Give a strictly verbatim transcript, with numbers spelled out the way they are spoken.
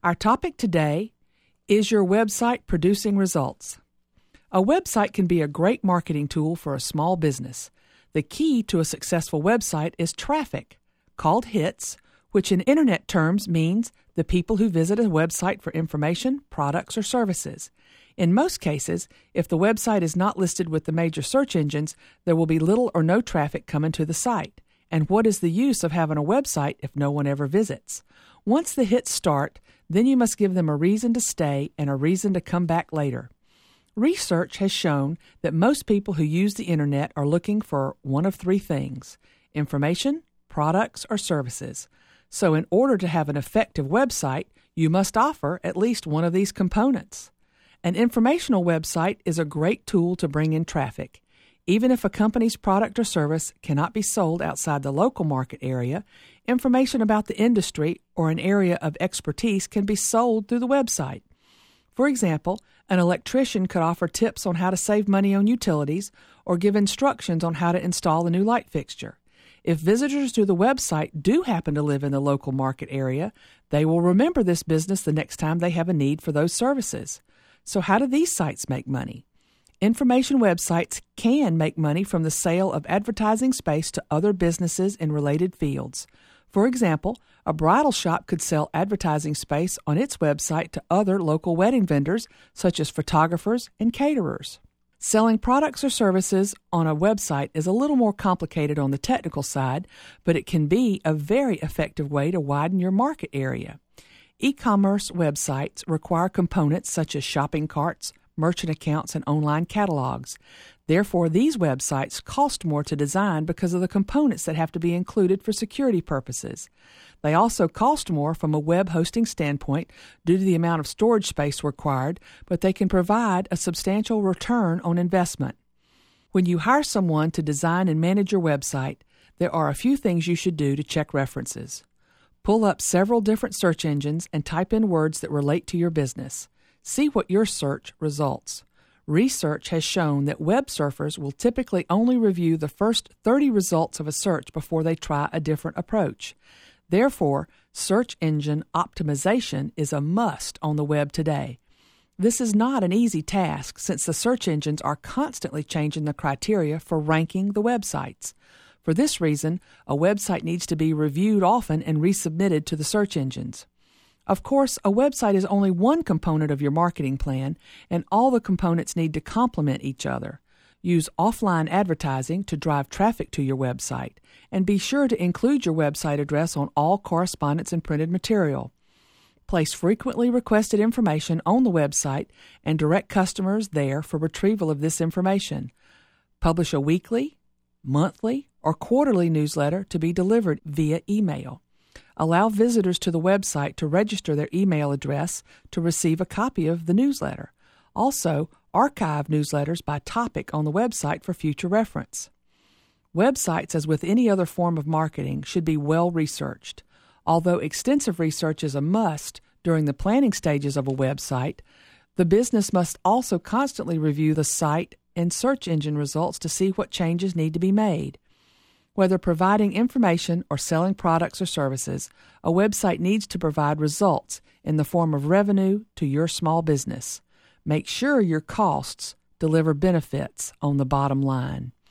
Our topic today is your website producing results. A website can be a great marketing tool for a small business. The key to a successful website is traffic, called hits, which in internet terms means the people who visit a website for information, products, or services. In most cases, if the website is not listed with the major search engines, there will be little or no traffic coming to the site. And what is the use of having a website if no one ever visits? Once the hits start, then you must give them a reason to stay and a reason to come back later. Research has shown that most people who use the internet are looking for one of three things: information, products, or services. So in order to have an effective website, you must offer at least one of these components. An informational website is a great tool to bring in traffic. Even if a company's product or service cannot be sold outside the local market area, information about the industry or an area of expertise can be sold through the website. For example, an electrician could offer tips on how to save money on utilities or give instructions on how to install a new light fixture. If visitors to the website do happen to live in the local market area, they will remember this business the next time they have a need for those services. So how do these sites make money? Information websites can make money from the sale of advertising space to other businesses in related fields. For example, a bridal shop could sell advertising space on its website to other local wedding vendors, such as photographers and caterers. Selling products or services on a website is a little more complicated on the technical side, but it can be a very effective way to widen your market area. E-commerce websites require components such as shopping carts, merchant accounts, and online catalogs. Therefore, these websites cost more to design because of the components that have to be included for security purposes. They also cost more from a web hosting standpoint due to the amount of storage space required, but they can provide a substantial return on investment. When you hire someone to design and manage your website, there are a few things you should do to check references. Pull up several different search engines and type in words that relate to your business. See what your search results. Research has shown that web surfers will typically only review the first thirty results of a search before they try a different approach. Therefore, search engine optimization is a must on the web today. This is not an easy task since the search engines are constantly changing the criteria for ranking the websites. For this reason, a website needs to be reviewed often and resubmitted to the search engines. Of course, a website is only one component of your marketing plan, and all the components need to complement each other. Use offline advertising to drive traffic to your website, and be sure to include your website address on all correspondence and printed material. Place frequently requested information on the website and direct customers there for retrieval of this information. Publish a weekly, monthly, or quarterly newsletter to be delivered via email. Allow visitors to the website to register their email address to receive a copy of the newsletter. Also, archive newsletters by topic on the website for future reference. Websites, as with any other form of marketing, should be well researched. Although extensive research is a must during the planning stages of a website, the business must also constantly review the site and search engine results to see what changes need to be made. Whether providing information or selling products or services, a website needs to provide results in the form of revenue to your small business. Make sure your costs deliver benefits on the bottom line.